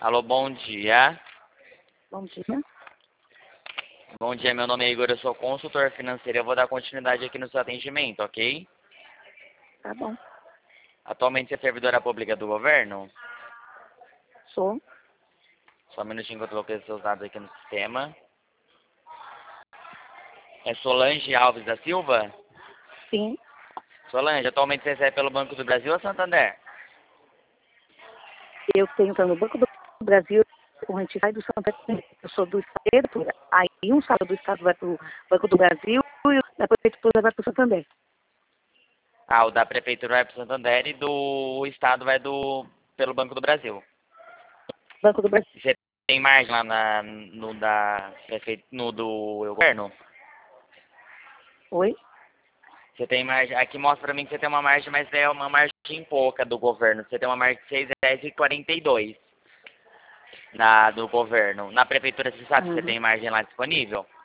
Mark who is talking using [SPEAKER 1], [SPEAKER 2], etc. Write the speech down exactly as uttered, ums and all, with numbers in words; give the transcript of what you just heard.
[SPEAKER 1] Alô, bom dia.
[SPEAKER 2] Bom dia.
[SPEAKER 1] Bom dia, meu nome é Igor, eu sou consultor financeiro. Eu vou dar continuidade aqui no seu atendimento, ok?
[SPEAKER 2] Tá bom.
[SPEAKER 1] Atualmente você é servidora pública do governo?
[SPEAKER 2] Sou.
[SPEAKER 1] Só um minutinho que eu coloquei os seus dados aqui no sistema. É Solange Alves da Silva?
[SPEAKER 2] Sim.
[SPEAKER 1] Solange, atualmente você recebe pelo Banco do Brasil ou Santander?
[SPEAKER 2] Eu tenho tá no Banco do Brasil, corrente sai do Santander. Eu sou do Estado. Aí um salário do Estado vai para o Banco do Brasil e o da Prefeitura vai para o Santander.
[SPEAKER 1] Ah, o da Prefeitura vai para o Santander e do Estado vai do, pelo Banco do Brasil.
[SPEAKER 2] Banco do Brasil.
[SPEAKER 1] Você tem margem lá na, no, da, prefe... no do governo?
[SPEAKER 2] Oi?
[SPEAKER 1] Você tem margem, aqui mostra pra mim que você tem uma margem, mas é uma margem pouca do governo. Você tem uma margem de seis reais e quarenta e dois na do governo. Na prefeitura, você sabe se você
[SPEAKER 2] Ah,
[SPEAKER 1] tem margem lá disponível?